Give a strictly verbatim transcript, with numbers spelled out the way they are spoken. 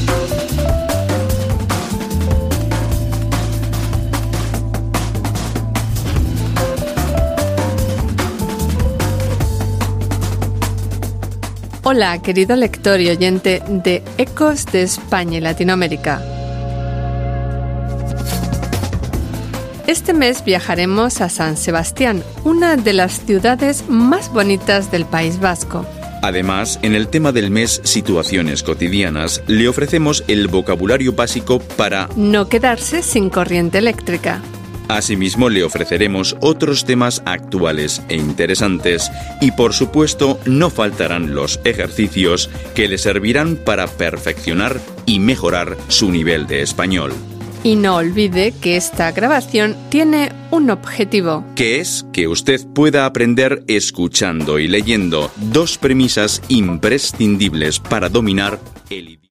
Hola, querido lector y oyente de Ecos de España y Latinoamérica. Este mes viajaremos a San Sebastián, una de las ciudades más bonitas del País Vasco. Además, en el tema del mes Situaciones cotidianas, le ofrecemos el vocabulario básico para no quedarse sin corriente eléctrica. Asimismo, le ofreceremos otros temas actuales e interesantes y, por supuesto, no faltarán los ejercicios que le servirán para perfeccionar y mejorar su nivel de español. Y no olvide que esta grabación tiene un objetivo, que es que usted pueda aprender escuchando y leyendo, dos premisas imprescindibles para dominar el idioma.